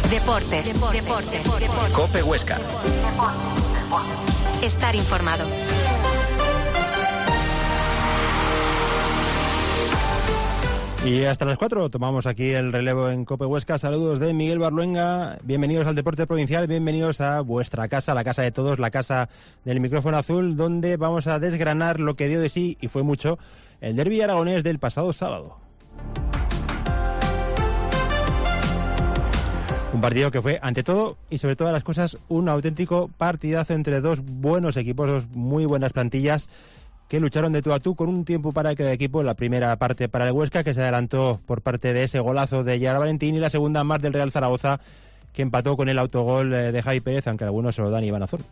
Deportes. COPE Huesca. Estar informado. Y hasta las 4 tomamos aquí el relevo en COPE Huesca. Saludos de Miguel Barluenga. Bienvenidos al Deporte Provincial, bienvenidos a vuestra casa, la casa de todos, la casa del micrófono azul, donde vamos a desgranar lo que dio de sí, y fue mucho, el derbi aragonés del pasado sábado. Un partido que fue, ante todo y sobre todas las cosas, un auténtico partidazo entre dos buenos equipos, dos muy buenas plantillas, que lucharon de tú a tú con un tiempo para cada equipo. La primera parte para el Huesca, que se adelantó por parte de ese golazo de Gerard Valentín, y la segunda más del Real Zaragoza, que empató con el autogol de Javi Pérez, aunque algunos se lo dan Iván Azón.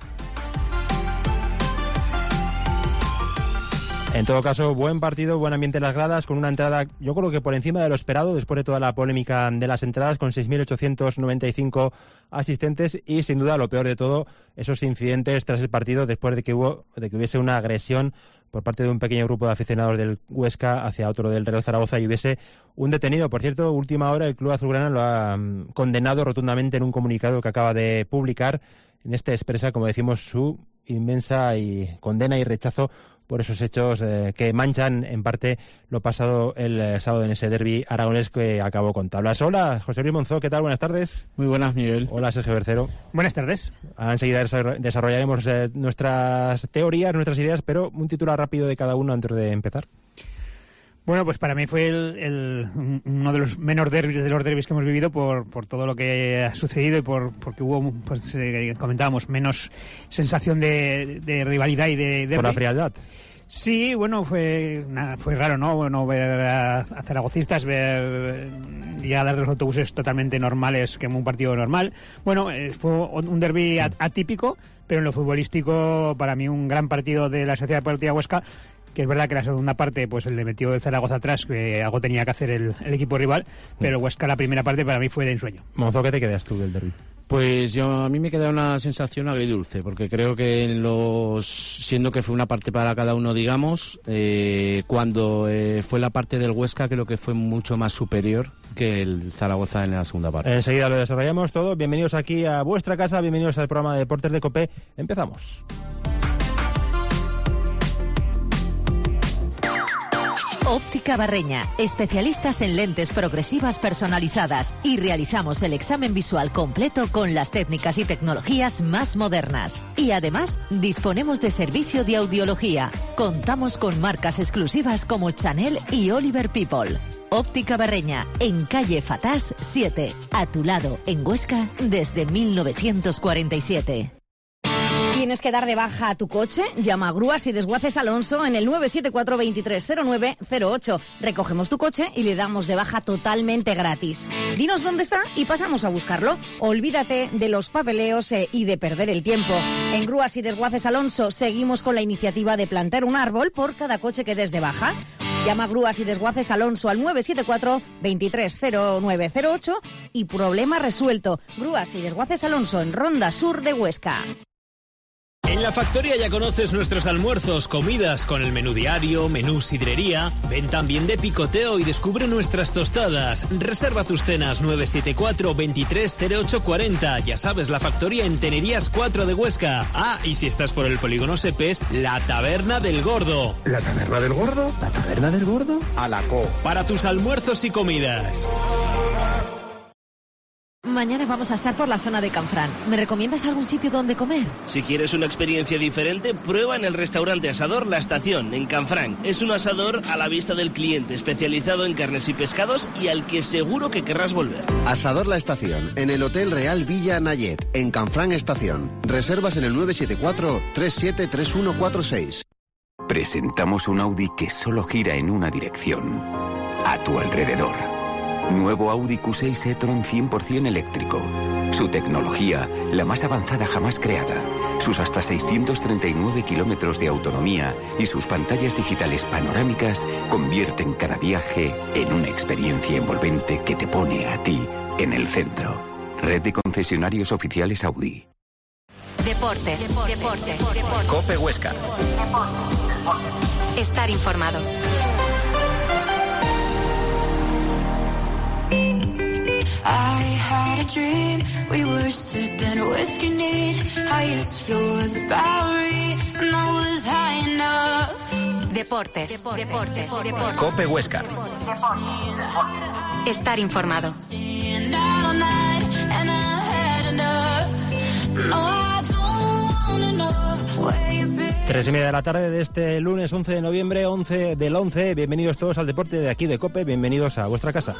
En todo caso, buen partido, buen ambiente en las gradas, con una entrada, yo creo que por encima de lo esperado, después de toda la polémica de las entradas, con 6.895 asistentes, y sin duda lo peor de todo, esos incidentes tras el partido, después de que hubiese una agresión por parte de un pequeño grupo de aficionados del Huesca hacia otro del Real Zaragoza, y hubiese un detenido. Por cierto, última hora, el Club Azulgrana lo ha condenado rotundamente en un comunicado que acaba de publicar. En este expresa, como decimos, su inmensa y condena y rechazo por esos hechos que manchan en parte lo pasado el sábado en ese derbi aragonés que acabó con tablas. Hola, José Luis Monzó, ¿qué tal? Buenas tardes. Muy buenas, Miguel. Hola, Sergio Bercero. Buenas tardes. Enseguida desarrollaremos nuestras teorías, nuestras ideas, pero un titular rápido de cada uno antes de empezar. Bueno, pues para mí fue uno de los menos derbis de los derbis que hemos vivido por todo lo que ha sucedido y porque hubo, pues comentábamos, menos sensación de rivalidad y de derbi. Por la frialdad. Sí, bueno, fue raro, ¿no? Bueno, ver a zaragocistas, ver llegadas de los autobuses totalmente normales, como un partido normal. Bueno, fue un derbi atípico, pero en lo futbolístico, para mí, un gran partido de la Sociedad Deportiva Huesca, que es verdad que la segunda parte pues le metió el Zaragoza atrás, que algo tenía que hacer el equipo rival, pero Huesca la primera parte para mí fue de ensueño. Monzó, ¿qué te quedas tú del derbi? Pues a mí me queda una sensación agridulce, porque creo que siendo que fue una parte para cada uno, digamos, cuando fue la parte del Huesca, creo que fue mucho más superior que el Zaragoza en la segunda parte. Enseguida lo desarrollamos todo. Bienvenidos aquí a vuestra casa, bienvenidos al programa de Deportes de COPE. Empezamos. Óptica Barreña, especialistas en lentes progresivas personalizadas, y realizamos el examen visual completo con las técnicas y tecnologías más modernas. Y además, disponemos de servicio de audiología. Contamos con marcas exclusivas como Chanel y Oliver People. Óptica Barreña, en calle Fatás 7, a tu lado, en Huesca, desde 1947. ¿Tienes que dar de baja a tu coche? Llama a Grúas y Desguaces Alonso en el 974 230908. Recogemos tu coche y le damos de baja totalmente gratis. Dinos dónde está y pasamos a buscarlo. Olvídate de los papeleos y de perder el tiempo. En Grúas y Desguaces Alonso seguimos con la iniciativa de plantar un árbol por cada coche que des de baja. Llama a Grúas y Desguaces Alonso al 974 230908 y problema resuelto. Grúas y Desguaces Alonso en Ronda Sur de Huesca. En La Factoría ya conoces nuestros almuerzos, comidas con el menú diario, menú sidrería. Ven también de picoteo y descubre nuestras tostadas. Reserva tus cenas 974 230840. Ya sabes, La Factoría en Tenerías 4 de Huesca. Ah, y si estás por el polígono Sepes, La Taberna del Gordo. ¿La Taberna del Gordo? ¿La Taberna del Gordo? A la co. Para tus almuerzos y comidas. Mañana vamos a estar por la zona de Canfrán. ¿Me recomiendas algún sitio donde comer? Si quieres una experiencia diferente, prueba en el restaurante asador La Estación, en Canfrán. Es un asador a la vista del cliente, especializado en carnes y pescados y al que seguro que querrás volver. Asador La Estación, en el Hotel Real Villa Nayet, en Canfrán Estación. Reservas en el 974 373146. Presentamos un Audi que solo gira en una dirección, a tu alrededor. Nuevo Audi Q6 e-tron 100% eléctrico. Su tecnología, la más avanzada jamás creada. Sus hasta 639 kilómetros de autonomía y sus pantallas digitales panorámicas convierten cada viaje en una experiencia envolvente que te pone a ti en el centro. Red de concesionarios oficiales Audi. Deportes. COPE Huesca. Estar informado. I had had a dream. We were sipping whiskey neat, highest floor of the Bowery, and I was high enough. Deportes. Cope Huesca. Estar informado. 3:30 de la tarde de este lunes 11 de noviembre, 11 del 11. Bienvenidos todos al deporte de aquí de Cope, bienvenidos a vuestra casa.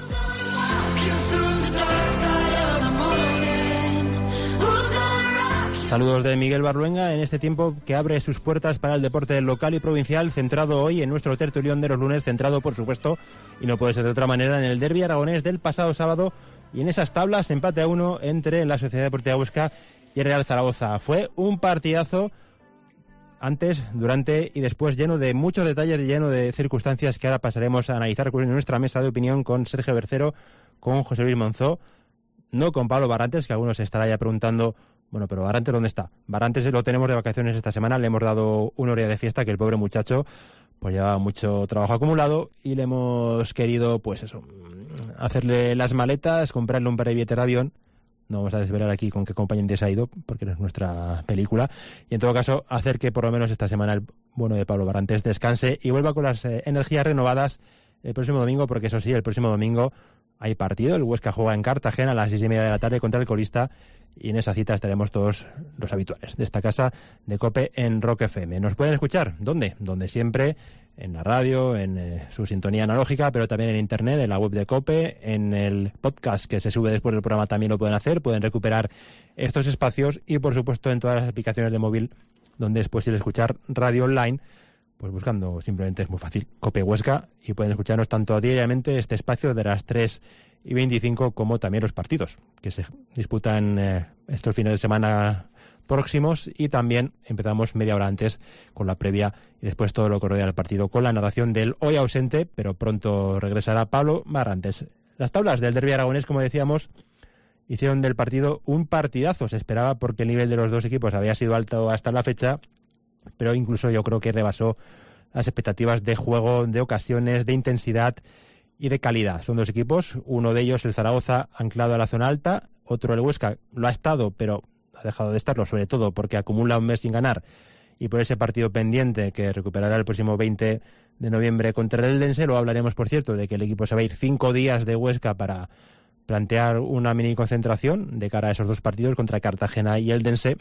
Saludos de Miguel Barluenga en este tiempo que abre sus puertas para el deporte local y provincial, centrado hoy en nuestro tertulión de los lunes, centrado por supuesto, y no puede ser de otra manera, en el derbi aragonés del pasado sábado y en esas tablas, empate a 1 entre la Sociedad Deportiva Huesca y el Real Zaragoza. Fue un partidazo antes, durante y después, lleno de muchos detalles, lleno de circunstancias que ahora pasaremos a analizar en nuestra mesa de opinión con Sergio Bercero, con José Luis Monzó, no con Pablo Barrantes, que algunos se estará ya preguntando, bueno, pero Barrantes, ¿dónde está? Barrantes lo tenemos de vacaciones esta semana, le hemos dado una hora de fiesta, que el pobre muchacho pues lleva mucho trabajo acumulado y le hemos querido, pues eso, hacerle las maletas, comprarle un par de billetes de avión. No vamos a desvelar aquí con qué compañía se ha ido, porque no es nuestra película. Y en todo caso, hacer que por lo menos esta semana el bueno de Pablo Barrantes descanse y vuelva con las energías renovadas el próximo domingo, porque eso sí, el próximo domingo hay partido. El Huesca juega en Cartagena a las 6:30 de la tarde contra el colista. Y en esa cita estaremos todos los habituales de esta casa de Cope en Rock FM. ¿Nos pueden escuchar? ¿Dónde? Donde siempre, en la radio, en su sintonía analógica, pero también en internet, en la web de Cope, en el podcast que se sube después del programa también lo pueden hacer, pueden recuperar estos espacios y por supuesto en todas las aplicaciones de móvil donde es posible escuchar radio online, pues buscando simplemente es muy fácil, Cope Huesca, y pueden escucharnos tanto diariamente este espacio de las 3:25 como también los partidos que se disputan estos fines de semana próximos, y también empezamos media hora antes con la previa y después todo lo que rodea el partido con la narración del hoy ausente, pero pronto regresará Pablo Barrantes. Las tablas del derbi aragonés, como decíamos, hicieron del partido un partidazo. Se esperaba porque el nivel de los dos equipos había sido alto hasta la fecha, pero incluso yo creo que rebasó las expectativas de juego, de ocasiones, de intensidad y de calidad. Son dos equipos, uno de ellos el Zaragoza anclado a la zona alta, otro el Huesca lo ha estado, pero ha dejado de estarlo, sobre todo porque acumula un mes sin ganar y por ese partido pendiente que recuperará el próximo 20 de noviembre contra el Eldense. Lo hablaremos, por cierto, de que el equipo se va a ir 5 días de Huesca para plantear una mini concentración de cara a esos dos partidos contra Cartagena y Eldense.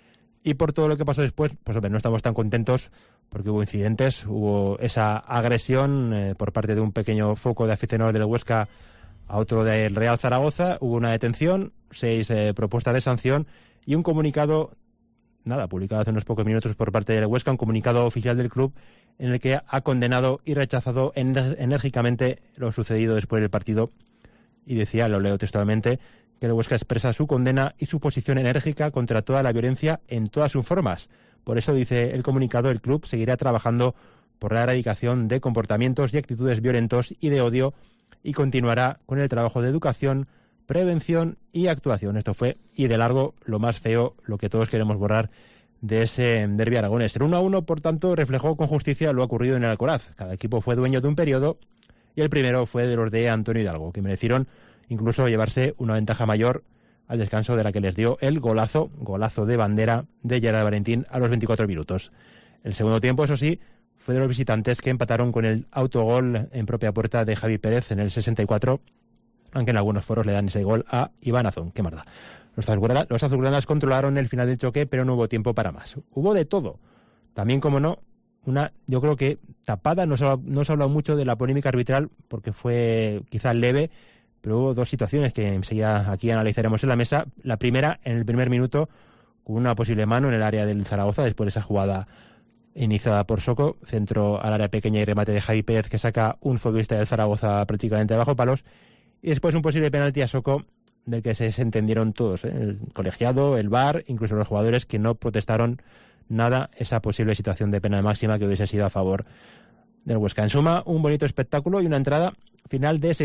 Y por todo lo que pasó después, pues hombre, no estamos tan contentos porque hubo incidentes, hubo esa agresión por parte de un pequeño foco de aficionados del Huesca a otro del Real Zaragoza, hubo una detención, 6 propuestas de sanción y un comunicado, publicado hace unos pocos minutos por parte del Huesca, un comunicado oficial del club en el que ha condenado y rechazado enérgicamente lo sucedido después del partido, y decía, lo leo textualmente, que el Huesca expresa su condena y su posición enérgica contra toda la violencia en todas sus formas. Por eso, dice el comunicado, el club seguirá trabajando por la erradicación de comportamientos y actitudes violentos y de odio y continuará con el trabajo de educación, prevención y actuación. Esto fue, y de largo, lo más feo, lo que todos queremos borrar de ese derbi aragonés. El 1-1, por tanto, reflejó con justicia lo ocurrido en el Alcoraz. Cada equipo fue dueño de un periodo y el primero fue de los de Antonio Hidalgo, que merecieron incluso llevarse una ventaja mayor al descanso de la que les dio el golazo de bandera de Gerard Valentín a los 24 minutos. El segundo tiempo, eso sí, fue de los visitantes, que empataron con el autogol en propia puerta de Javi Pérez en el 64, aunque en algunos foros le dan ese gol a Iván Azón. Qué maldad. Los azulgranas controlaron el final del choque, pero no hubo tiempo para más. Hubo de todo. También, como no, yo creo que tapada. No se ha hablado mucho de la polémica arbitral porque fue quizás leve, pero hubo dos situaciones que enseguida aquí analizaremos en la mesa. La primera, en el primer minuto, con una posible mano en el área del Zaragoza, después de esa jugada iniciada por Soco, centro al área pequeña y remate de Javi Pérez, que saca un futbolista del Zaragoza prácticamente bajo palos, y después un posible penalti a Soco, del que se desentendieron todos, el colegiado, el VAR, incluso los jugadores, que no protestaron nada esa posible situación de pena máxima que hubiese sido a favor del Huesca. En suma, un bonito espectáculo y una entrada final de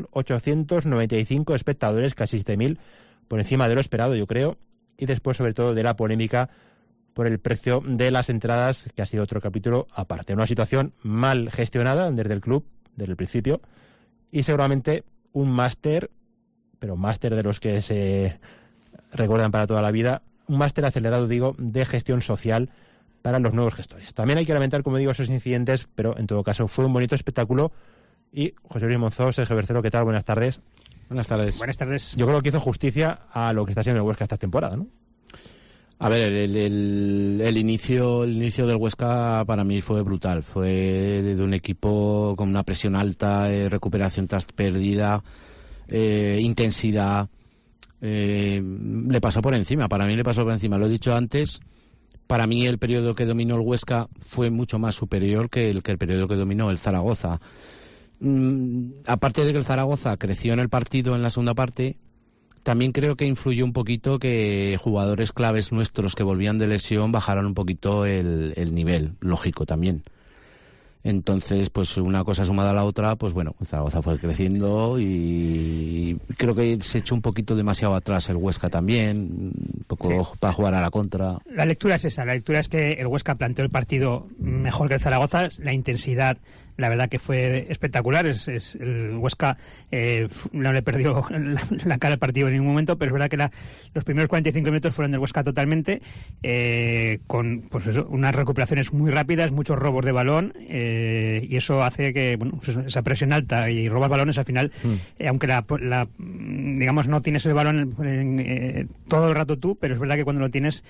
6.895 espectadores, casi 7.000, por encima de lo esperado, yo creo, y después, sobre todo, de la polémica por el precio de las entradas, que ha sido otro capítulo aparte. Una situación mal gestionada desde el club, desde el principio, y seguramente un máster pero máster de los que se recuerdan para toda la vida, un máster acelerado, digo, de gestión social para los nuevos gestores. También hay que lamentar, como digo, esos incidentes, pero en todo caso fue un bonito espectáculo. Y José Luis Monzó, Sergio Bercero, ¿qué tal? Buenas tardes. Buenas tardes. Buenas tardes. Yo creo que hizo justicia a lo que está siendo el Huesca esta temporada, ¿no? A ver, el inicio del Huesca para mí fue brutal. Fue de un equipo con una presión alta, recuperación tras pérdida, intensidad. Le pasó por encima. Para mí le pasó por encima. Lo he dicho antes. Para mí el periodo que dominó el Huesca fue mucho más superior que el periodo que dominó el Zaragoza. Aparte de que el Zaragoza creció en el partido en la segunda parte, también creo que influyó un poquito que jugadores claves nuestros que volvían de lesión bajaran un poquito el nivel, lógico también. Entonces, pues una cosa sumada a la otra, pues bueno, el Zaragoza fue creciendo y creo que se echó un poquito demasiado atrás el Huesca también, un poco para jugar a la contra. La lectura es esa, la lectura es que el Huesca planteó el partido mejor que el Zaragoza, la intensidad, la verdad que fue espectacular. El Huesca no le perdió la cara al partido en ningún momento, pero es verdad que los primeros 45 minutos fueron del Huesca totalmente, con pues eso, unas recuperaciones muy rápidas, muchos robos de balón, y eso hace que pues esa presión alta y robas balones al final, aunque digamos no tienes el balón todo el rato tú, pero es verdad que cuando lo tienes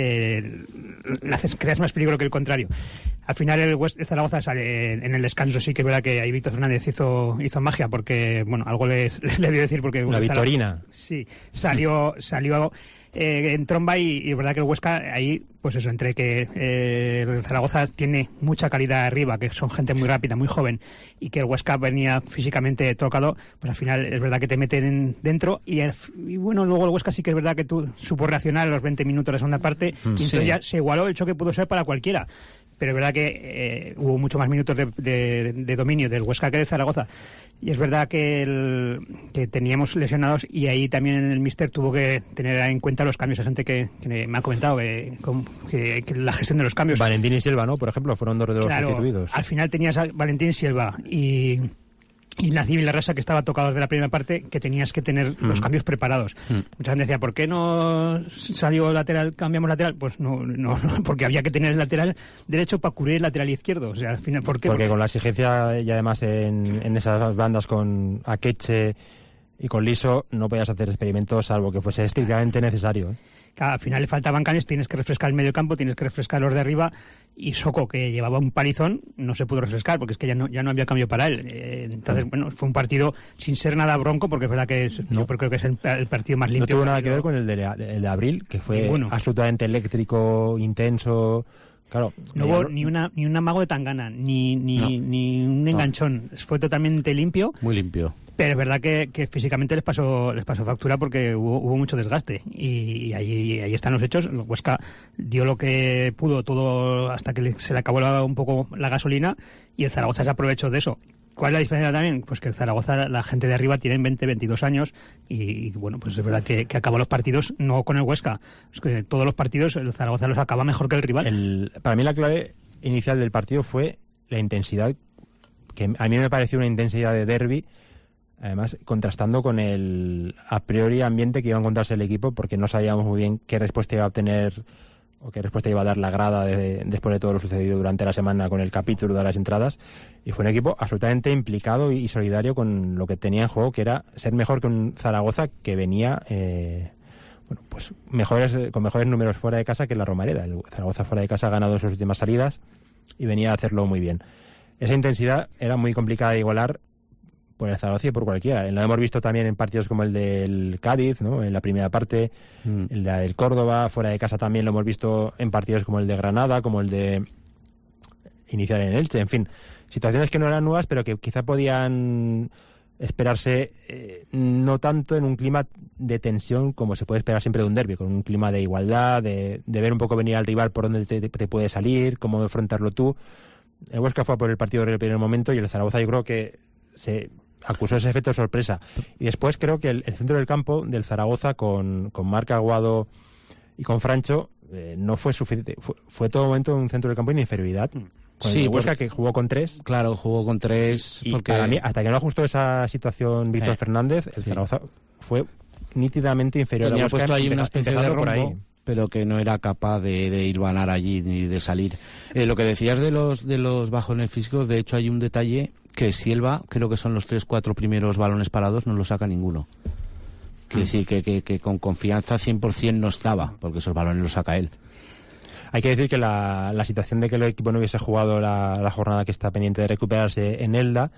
creas más peligro que el contrario. Al final el Zaragoza sale en el descanso, sí que es verdad que ahí Víctor Fernández hizo magia, porque bueno, algo le debió decir, porque una victorina. Sí, salió en tromba y es verdad que el Huesca ahí, pues eso, entre que el Zaragoza tiene mucha calidad arriba, que son gente muy rápida, muy joven, y que el Huesca venía físicamente tocado, pues al final es verdad que te meten dentro y bueno, luego el Huesca sí que es verdad que supo reaccionar a los 20 minutos de la segunda parte, y entonces ya se igualó el choque, pudo ser para cualquiera. Pero es verdad que hubo mucho más minutos de dominio del Huesca que del Zaragoza. Y es verdad que teníamos lesionados, y ahí también el míster tuvo que tener en cuenta los cambios. Hay gente que me ha comentado que la gestión de los cambios. Valentín y Silva, ¿no? Por ejemplo, fueron dos de los sustituidos. Al final tenías a Valentín y Silva y Nacib y Larrasa, que estaba tocados de la primera parte, que tenías que tener los cambios preparados. Mucha gente decía, ¿por qué no salió lateral, cambiamos lateral? Pues no, porque había que tener el lateral derecho para cubrir el lateral izquierdo. O sea, al final, ¿por qué? Porque con la exigencia, y además en esas bandas con Akeche y con Liso, no podías hacer experimentos salvo que fuese estrictamente necesario, ¿eh? Al final le faltaban cambios, tienes que refrescar el medio campo, tienes que refrescar los de arriba, y Soko, que llevaba un palizón, no se pudo refrescar porque es que ya no había cambio para él. Entonces, bueno, fue un partido sin ser nada bronco, porque es verdad que yo creo que es el partido más limpio. No tuvo nada que ver con el de abril, que fue absolutamente eléctrico, intenso. Claro, no hubo ni un amago de tangana, ni un enganchón. Fue totalmente limpio. Muy limpio. Pero es verdad que físicamente les pasó factura, porque hubo mucho desgaste, y ahí están los hechos. El Huesca dio lo que pudo todo hasta que se le acabó un poco la gasolina, y el Zaragoza se aprovechó de eso. ¿Cuál es la diferencia también? Pues que el Zaragoza, la gente de arriba tienen 20, 22 años y bueno, pues es verdad que acabó los partidos no con el Huesca. Es que todos los partidos el Zaragoza los acaba mejor que el rival. Para mí la clave inicial del partido fue la intensidad, que a mí me pareció una intensidad de derbi, además contrastando con el a priori ambiente que iba a encontrarse el equipo, porque no sabíamos muy bien qué respuesta iba a obtener o qué respuesta iba a dar la grada después de todo lo sucedido durante la semana con el capítulo de las entradas, y fue un equipo absolutamente implicado y solidario con lo que tenía en juego, que era ser mejor que un Zaragoza que venía pues con mejores números fuera de casa que la Romareda. El Zaragoza fuera de casa ha ganado sus últimas salidas y venía a hacerlo muy bien. Esa intensidad era muy complicada de igualar por el Zaragoza y por cualquiera. Lo hemos visto también en partidos como el del Cádiz, ¿no? En la primera parte, el del Córdoba, fuera de casa también lo hemos visto en partidos como el de Granada, como el de iniciar en Elche, en fin, situaciones que no eran nuevas, pero que quizá podían esperarse no tanto en un clima de tensión como se puede esperar siempre de un derbi, con un clima de igualdad, de ver un poco venir al rival por dónde te puede salir, cómo enfrentarlo tú. El Huesca fue por el partido del primer momento, y el Zaragoza yo creo que se acusó ese efecto de sorpresa. Y después creo que el centro del campo del Zaragoza con Marc Aguado y con Francho no fue suficiente. Fue todo momento un centro del campo en inferioridad, Sí, Huesca que jugó con 3. Claro, jugó con 3. Y porque para mí, hasta que no ajustó esa situación Víctor Fernández, el Zaragoza fue nítidamente inferior tenía a Huesca. puesto ahí una especie de por ahí. rombo, pero que no era capaz de hilvanar allí ni de salir. Lo que decías de los bajones físicos, de hecho hay un detalle que Silva, creo que son los 3-4 primeros balones parados, no lo saca ninguno. Quiere decir que con confianza 100% no estaba, porque esos balones los saca él. Hay que decir que la situación de que el equipo no hubiese jugado la jornada que está pendiente de recuperarse en Elda,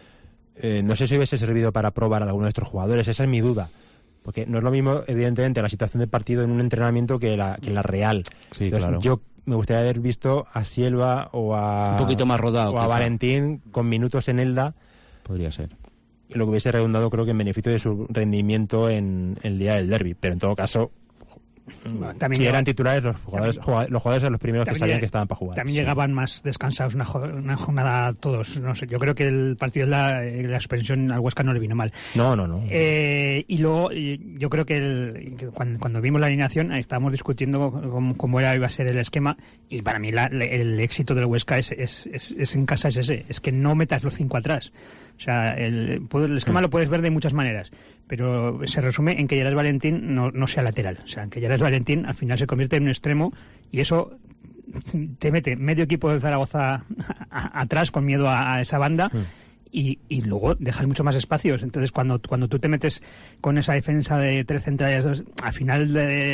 no sé si hubiese servido para probar a alguno de estos jugadores, esa es mi duda. Porque no es lo mismo, evidentemente, la situación de partido en un entrenamiento que en la real. Sí, entonces, claro. Yo me gustaría haber visto a Silva o a... Un poquito más rodado. O a Valentín con minutos en Elda. Podría ser. Lo que hubiese redundado, creo que en beneficio de su rendimiento en el día del derbi. Pero en todo caso... También si eran titulares, los jugadores eran los primeros que sabían que estaban para jugar. También llegaban más descansados una jornada todos. No sé, yo creo que el partido de la suspensión al Huesca no le vino mal. No. Y luego yo creo que cuando vimos la alineación estábamos discutiendo cómo iba a ser el esquema, y para mí el éxito del Huesca es en casa, es que no metas los 5 atrás. O sea, el esquema lo puedes ver de muchas maneras, pero se resume en que Gerard Valentín no sea lateral. O sea, en que Gerard Valentín al final se convierte en un extremo, y eso te mete medio equipo de Zaragoza atrás con miedo a esa banda. Y luego dejas mucho más espacios. Entonces, cuando tú te metes con esa defensa de 3 centrales, al final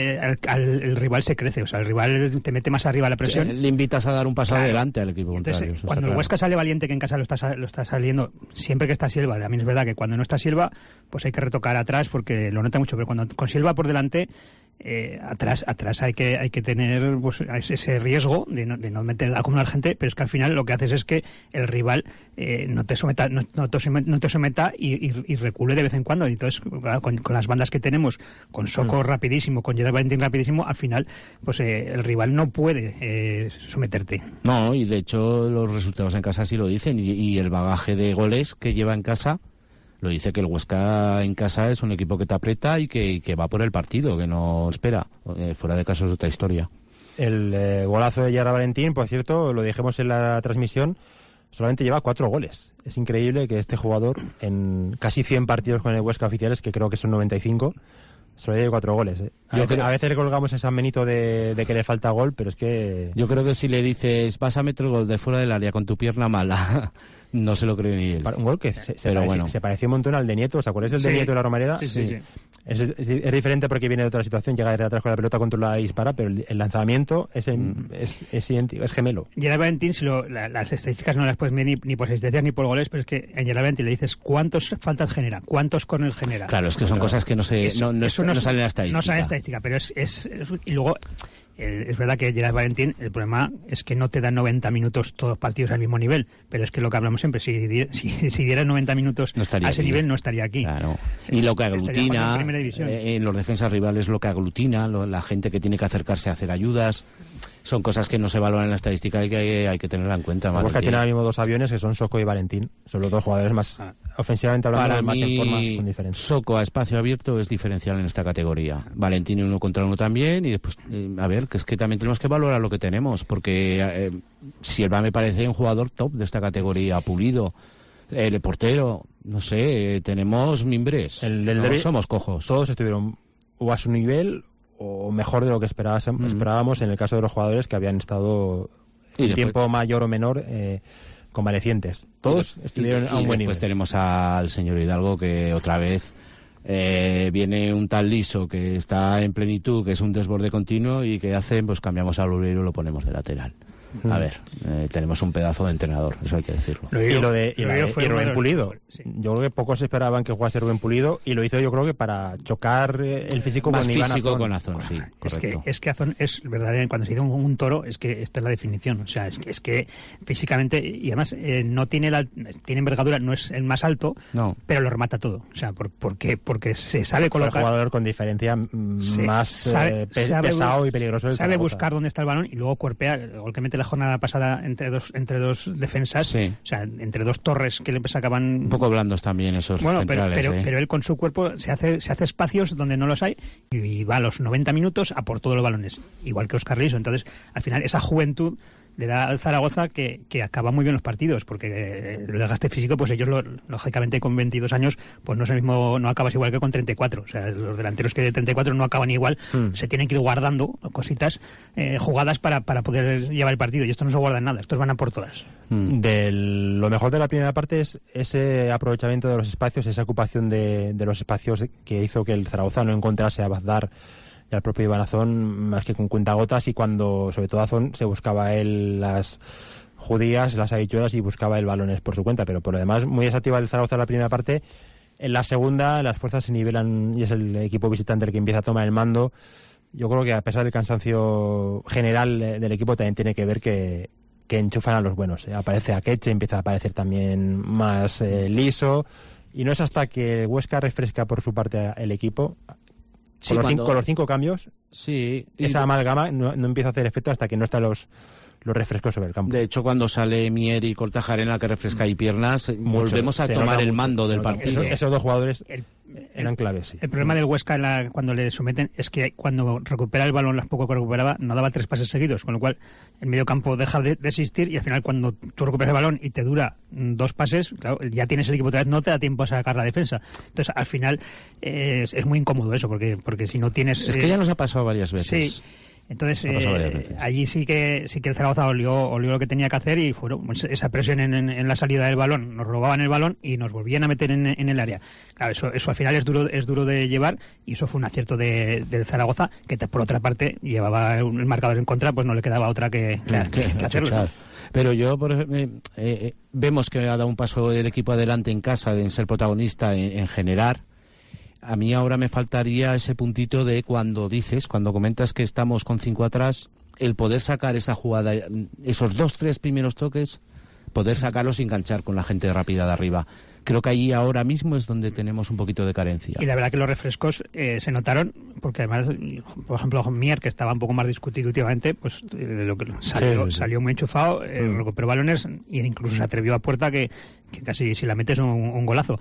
el rival se crece. O sea, el rival te mete más arriba la presión. Le invitas a dar un paso adelante al equipo contrario. Entonces, cuando el Huesca sale valiente, que en casa lo está saliendo, siempre que está Silva, a mí es verdad que cuando no está Silva, pues hay que retocar atrás porque lo nota mucho. Pero cuando con Silva por delante, atrás hay que tener pues, ese riesgo de no meter a acumular gente, pero es que al final lo que haces es que el rival no te someta y recule de vez en cuando. Y entonces con las bandas que tenemos, con Soko rapidísimo, con Gerard Valentín rapidísimo, al final pues el rival no puede someterte. No, y de hecho los resultados en casa sí lo dicen, y el bagaje de goles que lleva en casa lo dice, que el Huesca en casa es un equipo que te aprieta y que va por el partido, que no espera. Fuera de caso es otra historia. El golazo de Gerard Valentín, por cierto, lo dijimos en la transmisión, solamente lleva 4 goles. Es increíble que este jugador, en casi 100 partidos con el Huesca oficiales, que creo que son 95, solo lleva 4 goles. A veces le colgamos en San Benito de que le falta gol, pero es que... Yo creo que si le dices, vas a meter el gol de fuera del área con tu pierna mala... No se lo creo ni él. Un gol que se pareció un montón al de Nieto. ¿Os acordáis del de Nieto de la Romareda? Sí. Es diferente porque viene de otra situación, llega de atrás con la pelota controlada y dispara, pero el lanzamiento es idéntico, es gemelo. Gerard Valentín, las estadísticas no las puedes ver ni por asistencias ni por goles, pero es que a Gerard Valentín le dices cuántos faltas genera, cuántos corners genera. Claro, es que son cosas que no salen en la estadística. No salen en la estadística, pero y luego... Es verdad que Gerard Valentín, el problema es que no te dan 90 minutos todos partidos al mismo nivel, pero es que lo que hablamos siempre, si dieras 90 minutos a ese nivel no estaría aquí. Claro. Y lo que aglutina en los defensas rivales, lo que aglutina, la gente que tiene que acercarse a hacer ayudas, son cosas que no se valoran en la estadística y que hay que tenerla en cuenta. Porque tiene ahora mismo 2 aviones que son Soko y Valentín, son los 2 jugadores más ofensivamente hablando, para más mí, en forma, con diferencia. Soko a espacio abierto es diferencial en esta categoría. Valentín 1 contra 1 también, y después a ver, que es que también tenemos que valorar lo que tenemos, porque Silva me parece un jugador top de esta categoría, pulido. El portero, no sé, tenemos mimbres, somos cojos. Todos estuvieron o a su nivel o mejor de lo que esperábamos en el caso de los jugadores que habían estado en tiempo mayor o menor convalecientes. Todos estuvieron a un buen nivel. Después tenemos al señor Hidalgo, que otra vez viene un tal Liso que está en plenitud, que es un desborde continuo, y que hacen, pues cambiamos a Loureiro y lo ponemos de lateral. A ver, tenemos un pedazo de entrenador, eso hay que decirlo. Y Rubén Pulido. Sí. Yo creo que pocos esperaban que jugase Rubén Pulido, y lo hizo yo creo que para chocar el físico más con Iván físico Azón. Con Azón, sí, correcto. Es que Azón es verdaderamente, cuando se dice un toro, es que esta es la definición. O sea, es que físicamente, y además no tiene envergadura, no es el más alto, pero lo remata todo. O sea, porque se sabe colocar. Fue el jugador con diferencia más pesado y peligroso. Sabe buscar dónde está el balón y luego cuerpea. El gol que mete la jornada pasada entre dos defensas, sí. O sea, entre 2 torres que le sacaban un poco blandos también esos centrales. Pero él con su cuerpo se hace espacios donde no los hay y va a los 90 minutos a por todos los balones, igual que Óscar Liso. Entonces, al final, esa juventud le da al Zaragoza que acaba muy bien los partidos, porque el desgaste físico, pues ellos, lógicamente, con 22 años, pues no es el mismo, no acabas igual que con 34. O sea, los delanteros que de 34 no acaban igual, se tienen que ir guardando cositas, jugadas para poder llevar el partido, y esto no se guarda en nada, estos van a por todas. Lo mejor de la primera parte es ese aprovechamiento de los espacios, esa ocupación de los espacios que hizo que el Zaragoza no encontrase a Bagdad y al propio Iván Azón más que con cuentagotas, y cuando sobre todo Azón se buscaba él las judías, las habichuelas, y buscaba el balones por su cuenta, pero por lo demás muy desactiva el Zaragoza en la primera parte. En la segunda las fuerzas se nivelan y es el equipo visitante el que empieza a tomar el mando. Yo creo que a pesar del cansancio general del equipo también tiene que ver que enchufan a los buenos. Aparece Akeche, empieza a aparecer también más liso, y no es hasta que Huesca refresca por su parte el equipo, sí, con los 5 cambios, sí, esa amalgama no empieza a hacer efecto hasta que no están los refrescos sobre el campo. De hecho, cuando sale Mier y Kortajarena, que refresca ahí piernas, volvemos a tomar el mando del partido. Esos dos jugadores eran claves. Sí. El problema del Huesca cuando le someten es que cuando recupera el balón, las poco que recuperaba, no daba 3 pases seguidos, con lo cual el medio campo deja de existir, y al final cuando tú recuperas el balón y te dura 2 pases, claro, ya tienes el equipo otra vez, no te da tiempo a sacar la defensa. Entonces, al final es muy incómodo eso, porque si no tienes... Es que ya nos ha pasado varias veces. Sí. Entonces, allí sí que el Zaragoza olió lo que tenía que hacer, y fueron esa presión en la salida del balón, nos robaban el balón y nos volvían a meter en el área. Claro, eso al final es duro de llevar, y eso fue un acierto del Zaragoza, que por otra parte llevaba el marcador en contra, pues no le quedaba otra que hacerlo. Pero yo, por ejemplo, vemos que ha dado un paso el equipo adelante en casa, en ser protagonista, en generar. A mí ahora me faltaría ese puntito de cuando comentas que estamos con 5 atrás, el poder sacar esa jugada, esos 2-3 primeros toques, poder sacarlos y enganchar con la gente rápida de arriba. Creo que allí ahora mismo es donde tenemos un poquito de carencia. Y la verdad que los refrescos se notaron, porque además, por ejemplo, Mier, que estaba un poco más discutido últimamente, pues salió muy enchufado, recuperó balones, e incluso se atrevió a puerta que casi si la metes un golazo.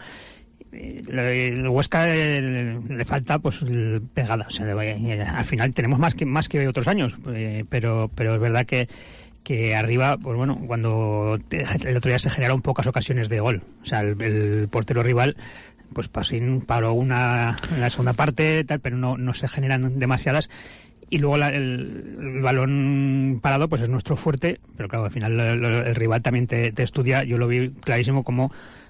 El Huesca le falta pues pegada, o sea, al final tenemos más que otros años, pero es verdad que arriba, pues bueno, cuando el otro día se generaron pocas ocasiones de gol, o sea, el portero rival pues paró una en la segunda parte, tal, pero no se generan demasiadas. Y luego el balón parado pues es nuestro fuerte, pero claro, al final el rival también te estudia. Yo lo vi clarísimo como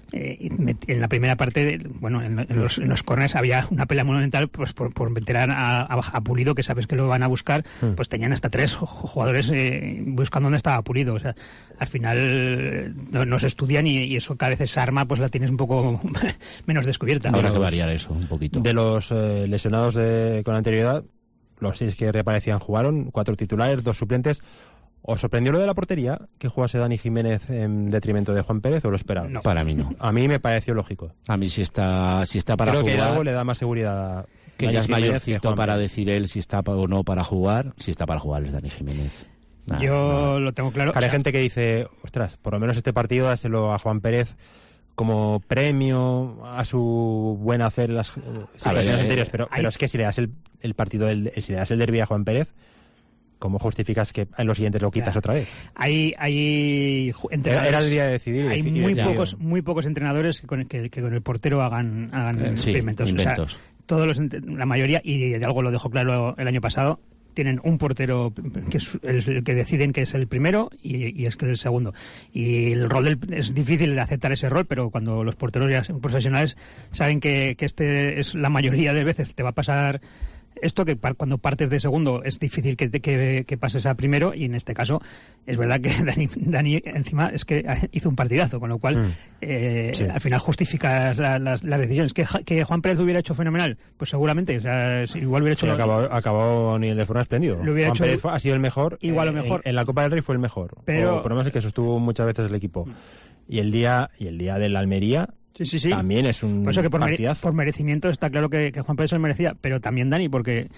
en la primera parte, en los corners había una pelea monumental, pues por meter a Pulido, que sabes que lo van a buscar, pues tenían hasta 3 jugadores buscando dónde estaba Pulido. O sea, al final no se estudian, y eso cada vez esa arma pues la tienes un poco menos descubierta. Habrá que variar eso un poquito. De los lesionados con anterioridad, los 6 que reaparecían jugaron, 4 titulares, 2 suplentes. ¿Os sorprendió lo de la portería, que jugase Dani Jiménez en detrimento de Juan Pérez, o lo esperaba? No. Para mí no. A mí me pareció lógico. A mí si está para Creo jugar... Creo que algo le da más seguridad. Que ya es mayorcito para decir él si está o no para jugar. Si está para jugar es Dani Jiménez. Yo lo tengo claro. Hay gente que dice, ostras, por lo menos este partido dáselo a Juan Pérez como premio a su buen hacer en las situaciones anteriores, pero es que si le das el partido, si le das el derbi a Juan Pérez, ¿cómo justificas que en los siguientes lo quitas otra vez? Hay entrenadores, era el día de decidir. Hay muy pocos entrenadores que con el portero hagan experimentos. Inventos. O sea, la mayoría, y de algo lo dejó claro el año pasado, tienen un portero que es el que deciden que es el primero y es que es el segundo. Y el rol es difícil de aceptar ese rol, pero cuando los porteros ya son profesionales saben que este es la mayoría de veces te va a pasar esto, que cuando partes de segundo es difícil que pases a primero, y en este caso es verdad que Dani encima es que hizo un partidazo, con lo cual al final justificas las decisiones. ¿Que Juan Pérez lo hubiera hecho fenomenal? Pues seguramente, o sea, igual hubiera hecho... Acabó nivel de forma espléndido. Juan Pérez ha sido el mejor, igual o mejor. En la Copa del Rey fue el mejor, pero por lo menos es que sostuvo muchas veces el equipo. Y el día del Almería... Sí. También es un por eso que partidazo. Por merecimiento está claro que Juan Pérez se lo merecía, pero también Dani, porque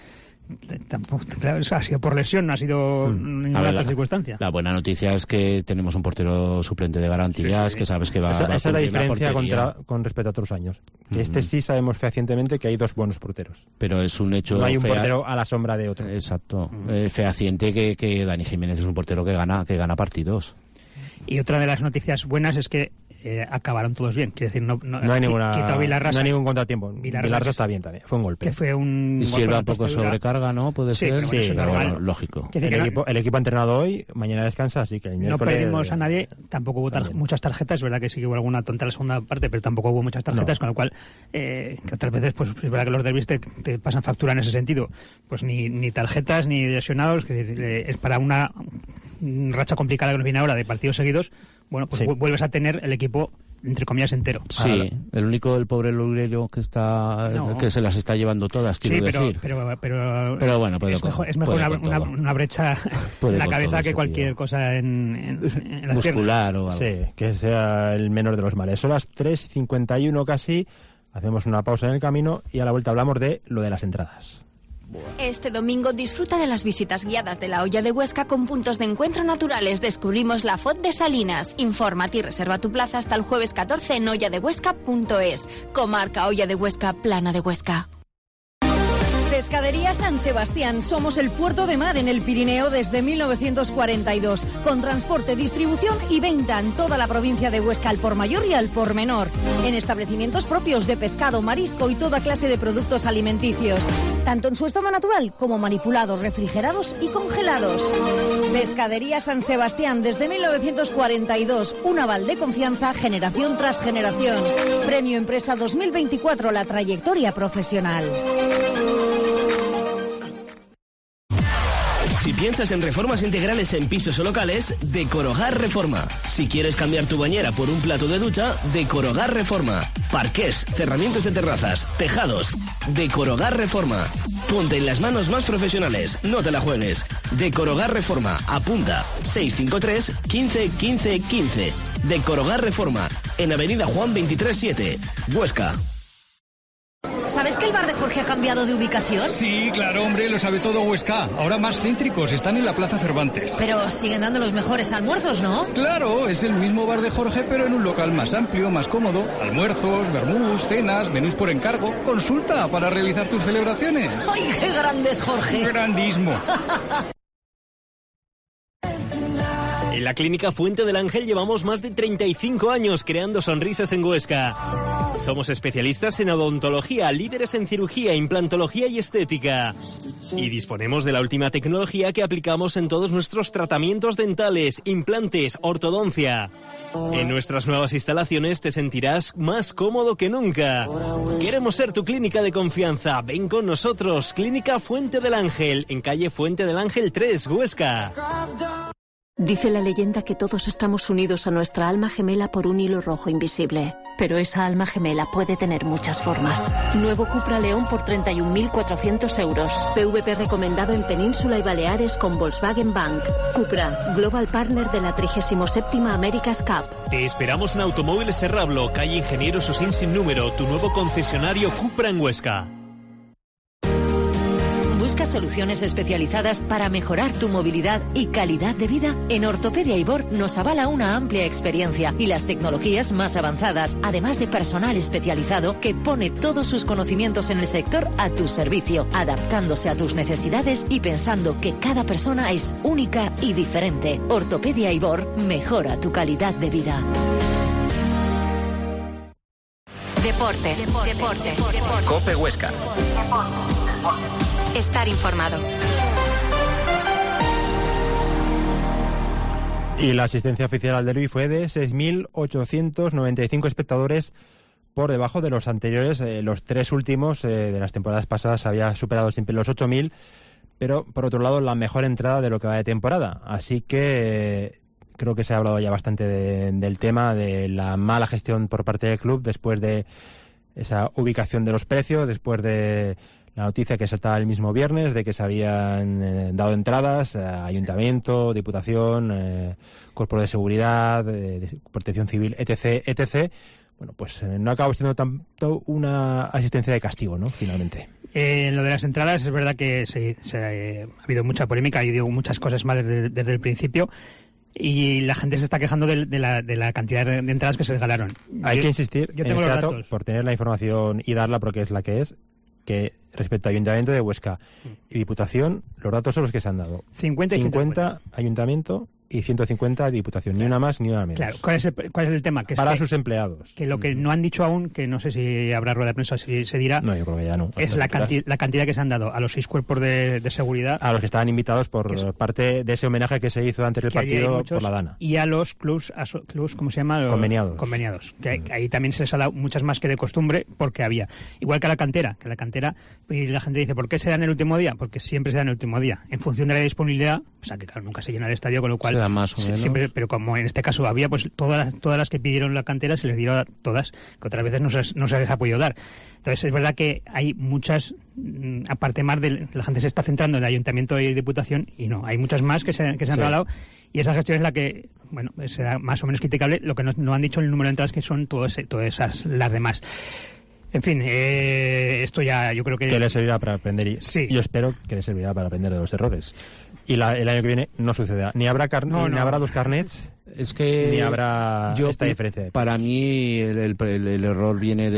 tampoco, claro, ha sido por lesión, no ha sido ninguna otra circunstancia. La buena noticia es que tenemos un portero suplente de garantías, que sabes que va esa a es la diferencia con respecto a otros años. Que sí sabemos fehacientemente que hay dos buenos porteros. Pero es un hecho... No hay un portero a la sombra de otro. Exacto. Fehaciente que Dani Jiménez es un portero que gana partidos. Y otra de las noticias buenas es que acabaron todos bien. Quiere decir, no hay ningún contratiempo. Vilarrasa está bien también. Fue un golpe. Que fue un y sirva un poco sobrecarga, ¿no? Puede ser. Sí, pero bueno, lógico. El equipo ha entrenado hoy, mañana descansa, así que el miércoles... No perdimos a nadie, tampoco hubo muchas tarjetas. Es verdad que sí que hubo alguna tonta en la segunda parte, pero tampoco hubo muchas tarjetas, con lo cual, que otras veces, pues es verdad que los derbis te pasan factura en ese sentido. Pues ni tarjetas, ni lesionados, que es para una racha complicada que nos viene ahora de partidos seguidos. Bueno, pues vuelves a tener el equipo, entre comillas, entero. Sí, el único, el pobre Lugreiro que se las está llevando todas, quiero decir. Pero bueno, es mejor una brecha en la cabeza que cualquier cosa en las muscular piernas. O algo. Sí, que sea el menor de los males. Son las 3:51 casi, hacemos una pausa en el camino y a la vuelta hablamos de lo de las entradas. Este domingo disfruta de las visitas guiadas de la Hoya de Huesca con puntos de encuentro naturales. Descubrimos la Font de Salinas. Infórmate y reserva tu plaza hasta el jueves 14 en hoyadehuesca.es. Comarca Hoya de Huesca, Plana de Huesca. Pescadería San Sebastián. Somos el puerto de mar en el Pirineo desde 1942, con transporte, distribución y venta en toda la provincia de Huesca al por mayor y al por menor, en establecimientos propios de pescado, marisco y toda clase de productos alimenticios, tanto en su estado natural como manipulados, refrigerados y congelados. Pescadería San Sebastián desde 1942, un aval de confianza generación tras generación. Premio Empresa 2024, la trayectoria profesional. Si piensas en reformas integrales en pisos o locales, Decorogar Reforma. Si quieres cambiar tu bañera por un plato de ducha, Decorogar Reforma. Parqués, cerramientos de terrazas, tejados. Decorogar Reforma. Ponte en las manos más profesionales, no te la juegues. Decorogar Reforma. Apunta 653 15 15 15. Decorogar Reforma. En Avenida Juan 23-7, Huesca. ¿Sabes que el bar de Jorge ha cambiado de ubicación? Sí, claro, hombre, lo sabe todo Huesca. Ahora más céntricos, están en la Plaza Cervantes. Pero siguen dando los mejores almuerzos, ¿no? Claro, es el mismo bar de Jorge, pero en un local más amplio, más cómodo. Almuerzos, vermús, cenas, menús por encargo. Consulta para realizar tus celebraciones. ¡Ay, qué grande es Jorge! ¡Grandismo! En la Clínica Fuente del Ángel llevamos más de 35 años creando sonrisas en Huesca. Somos especialistas en odontología, líderes en cirugía, implantología y estética. Y disponemos de la última tecnología que aplicamos en todos nuestros tratamientos dentales, implantes, ortodoncia. En nuestras nuevas instalaciones te sentirás más cómodo que nunca. Queremos ser tu clínica de confianza. Ven con nosotros. Clínica Fuente del Ángel, en calle Fuente del Ángel 3, Huesca. Dice la leyenda que todos estamos unidos a nuestra alma gemela por un hilo rojo invisible. Pero esa alma gemela puede tener muchas formas. Nuevo Cupra León por 31.400 euros. PVP recomendado en Península y Baleares con Volkswagen Bank. Cupra, Global Partner de la 37ª America's Cup. Te esperamos en Automóviles Serrablo, calle Ingeniero Susín sin número, tu nuevo concesionario Cupra en Huesca. ¿Buscas soluciones especializadas para mejorar tu movilidad y calidad de vida? En Ortopedia Ibor nos avala una amplia experiencia y las tecnologías más avanzadas, además de personal especializado que pone todos sus conocimientos en el sector a tu servicio, adaptándose a tus necesidades y pensando que cada persona es única y diferente. Ortopedia Ibor mejora tu calidad de vida. Deportes. Cope Huesca. Estar informado. Y la asistencia oficial al derbi fue de 6.895 espectadores, por debajo de los anteriores. Los tres últimos de las temporadas pasadas había superado siempre los 8.000, pero por otro lado la mejor entrada de lo que va de temporada. Así que creo que se ha hablado ya bastante del tema de la mala gestión por parte del club después de esa ubicación de los precios, después de la noticia que saltaba el mismo viernes de que se habían dado entradas a Ayuntamiento, Diputación, Cuerpo de Seguridad, Protección Civil, etc. Bueno, pues no acaba siendo tanto una asistencia de castigo, ¿no? Finalmente. Lo de las entradas es verdad que ha habido mucha polémica y digo muchas cosas mal desde el principio. Y la gente se está quejando de la cantidad de entradas que se regalaron. Hay que insistir yo en tengo este los dato datos. por tener la información y darla porque es la que es, que respecto a Ayuntamiento de Huesca y Diputación, los datos son los que se han dado. 50 y 50 Ayuntamiento y 150 Diputación, ni una más ni una menos. Claro, ¿cuál es el tema? Que para sus empleados. Que lo que no han dicho aún, que no sé si habrá rueda de prensa, si se dirá, no, yo creo que ya no. Es la cantidad que se han dado a los 6 cuerpos de seguridad. A los que estaban invitados por parte de ese homenaje que se hizo antes del partido por la Dana. Y a los clubs ¿cómo se llama? Conveniados. Que ahí también se les ha dado muchas más que de costumbre porque había. Igual que a la cantera, y la gente dice, ¿por qué se da en el último día? Porque siempre se da en el último día. En función de la disponibilidad, o sea que claro, nunca se llena el estadio, con lo cual se da más o menos. Siempre, pero como en este caso había, pues todas las que pidieron la cantera se les dieron a todas, que otras veces no se les ha podido dar. Entonces es verdad que hay muchas, aparte más de la gente se está centrando en el Ayuntamiento y Diputación, y no, hay muchas más que se han regalado, y esa gestión es la que, bueno, será más o menos criticable. Lo que no han dicho el número de entradas, que son todas esas, las demás. En fin, esto ya yo creo que... Que les servirá para aprender y yo espero que les servirá para aprender de los errores. Y el año que viene no sucederá. Ni habrá habrá dos carnets, es que ni habrá esta diferencia. Para mí el error viene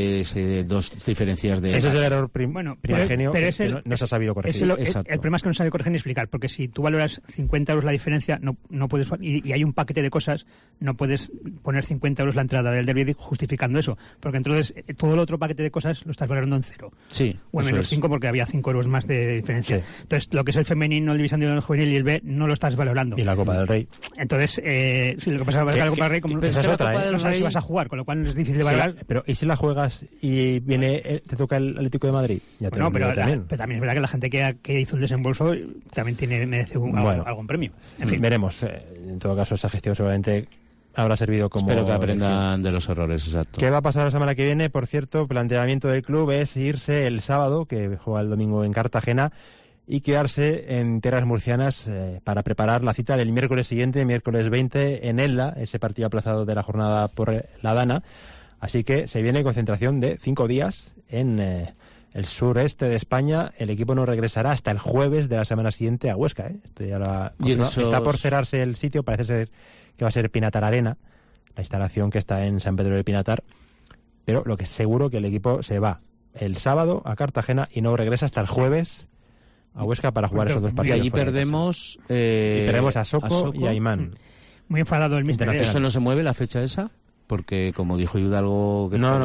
de dos diferencias de... Ese es el error primigenio que no se ha sabido corregir. El problema es que no se sabe corregir ni explicar, porque si tú valoras 50 euros la diferencia, no puedes, y hay un paquete de cosas, no puedes poner 50 euros la entrada del derbi justificando eso, porque entonces todo el otro paquete de cosas lo estás valorando en 0. Sí. O en menos 5 porque había 5 euros más de diferencia. Sí. Entonces, lo que es el femenino, el división de juvenil y el B, no lo estás valorando. Y la Copa del Rey. Entonces, lo que pasa es que la Copa del Rey, como no sabes si vas a jugar, con lo cual es difícil de valorar. Pero ¿y si la juegas y te toca el Atlético de Madrid? Ya te pero también es verdad que la gente que hizo el desembolso también merece algún premio. En fin. Veremos. En todo caso, esa gestión seguramente habrá servido como... Espero que aprendan de los errores, exacto. ¿Qué va a pasar la semana que viene? Por cierto, planteamiento del club es irse el sábado, que juega el domingo en Cartagena, y quedarse en tierras murcianas para preparar la cita del miércoles siguiente, miércoles 20, en Elda, ese partido aplazado de la jornada por la Dana. Así que se viene concentración de 5 días en el sureste de España. El equipo no regresará hasta el jueves de la semana siguiente a Huesca. Esto ya está por cerrarse el sitio, parece ser que va a ser Pinatar Arena, la instalación que está en San Pedro de Pinatar. Pero lo que es seguro que el equipo se va el sábado a Cartagena y no regresa hasta el jueves a Huesca para jugar esos dos partidos. Y allí perdemos... y perdemos a Soko y a Imán. Muy enfadado el míster. ¿Eso no se mueve la fecha esa? Porque, como dijo Hidalgo, que no,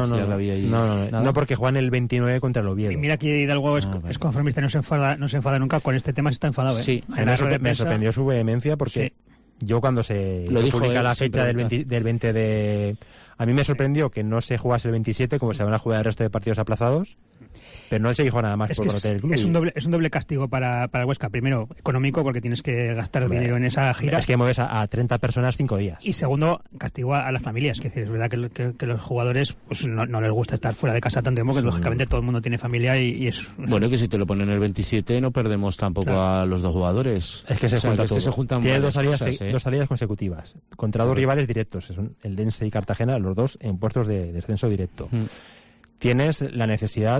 porque juegan el 29 contra el Oviedo. Y mira que Hidalgo es conformista, no se enfada nunca. Con este tema se está enfadado. Sí, me sorprendió su vehemencia porque yo cuando se publica la fecha del 20 de... A mí me sorprendió que no se jugase el 27, como se van a jugar el resto de partidos aplazados, pero no se dijo nada más por parte del club. Es un doble castigo para el Huesca. Primero, económico, porque tienes que gastar dinero en esa gira. Es que mueves a 30 personas 5 días. Y segundo, castigo a las familias. Que es verdad que los jugadores pues no les gusta estar fuera de casa tanto tiempo, que lógicamente todo el mundo tiene familia y es... Bueno, que si te lo ponen el 27 no perdemos tampoco a los dos jugadores. Es que se juntan tiene dos salidas consecutivas contra dos rivales directos, son el Dense y Cartagena, los dos en puestos de descenso directo. Tienes la necesidad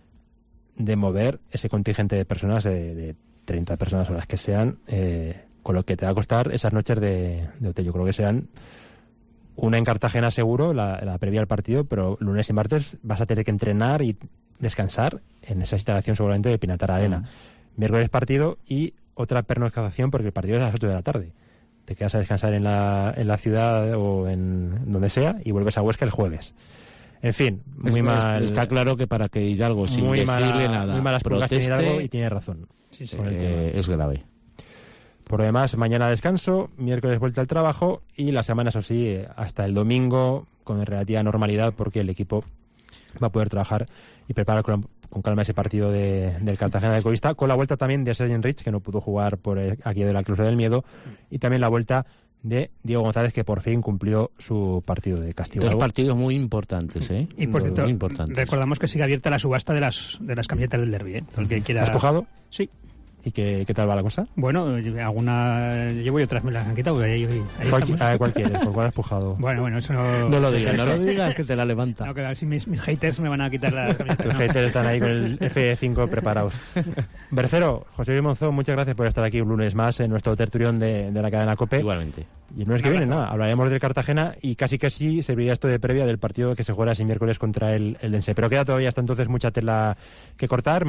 de mover ese contingente de personas, de 30 personas o las que sean, con lo que te va a costar esas noches de hotel. Yo creo que serán una en Cartagena seguro, la previa al partido, pero lunes y martes vas a tener que entrenar y descansar en esa instalación seguramente de Pinatar Arena. Miércoles partido y otra pernoctación porque el partido es a las 8 de la tarde. Te quedas a descansar en la ciudad o en donde sea y vuelves a Huesca el jueves. En fin, muy mal. Está claro que para que Hidalgo, sin decirle nada, muy malas proteste, Hidalgo, y tiene razón. Es grave. Por lo demás, mañana descanso, miércoles vuelta al trabajo y la semana, eso sí, hasta el domingo con relativa normalidad porque el equipo va a poder trabajar y preparar con calma ese partido del Cartagena de Covista, con la vuelta también de Sergen Rich, que no pudo jugar por aquí de la Cruz del Miedo, y también la vuelta de Diego González, que por fin cumplió su partido de castigo. Dos partidos muy importantes, ¿eh? Y por cierto, recordamos que sigue abierta la subasta de las camisetas del derbi, ¿eh? El que quiera... ¿Has cojado? Sí. ¿Y qué tal va la cosa? Bueno, llevo y otras me las han quitado. ¿Cuál quieres? ¿Por cuál has pujado? Bueno, eso no... No lo digas, que te la levanta. No, que a ver si mis haters me van a quitar la camiseta. Tus haters están ahí con el F5 preparados. Bercero, José Luis Monzón, muchas gracias por estar aquí un lunes más en nuestro tertulión de la cadena COPE. Igualmente. Y el lunes que viene, nada, hablaremos del Cartagena y casi serviría esto de previa del partido que se juega ese miércoles contra el Dense. Pero queda todavía hasta entonces mucha tela que cortar.